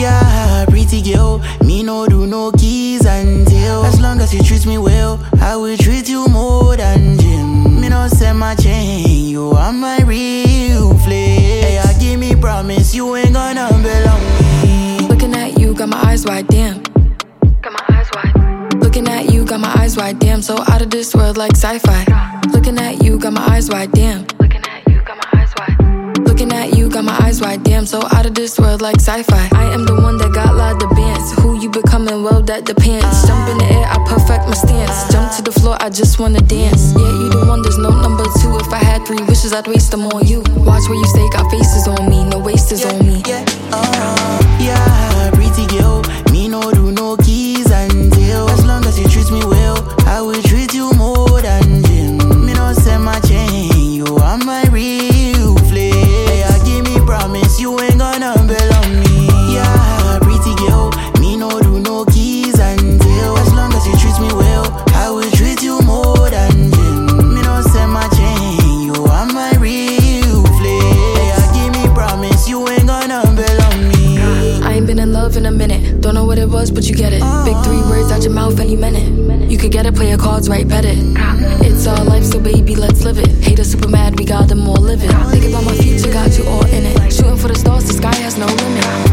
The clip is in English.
Yeah, pretty girl, me no do no keys and tail. As long as you treat me well, I will treat you more than gym. Me no send my chain, you are my real flex. Hey, give me promise, you ain't gonna belong me. Looking at you, got my eyes wide, damn. Got my eyes wide. Looking at you, got my eyes wide, damn. So out of this world like sci-fi. Looking at you, got my eyes wide, damn. Looking at you, got my eyes wide. Looking at you, got my eyes wide, damn. So out of this world like sci-fi. I am the one that got lot of bands. Who you becoming, well that depends. Jump in the air, I perfect my stance. Jump to the floor, I just wanna dance. Yeah, you the one, there's no number two. If I had 3 wishes, I'd waste them on you. Watch where you stay, got faces on me. No wasters on me. Yeah, pretty girl, me no do no keys and tail. As long as you treat me well, I will treat you more than gym. Me no send my chain, you are my real flex. Yeah, give me promise, you ain't gonna belong me. Yeah, pretty girl, me no do no keys and tail. As long as you treat me well, I will treat you more than gym. Me no send my chain, you are my real flex. Yeah, give me promise, you ain't gonna belong me. I ain't been in love in a minute. Don't know what it was, but you get it. Big 3 words out your mouth any minute. You could get it, play your cards right, bet it. It's our life, so baby, let's live it. Haters super mad, we got them all livid. Think about my future, got you all in it. Shooting for the stars, the sky has no limit.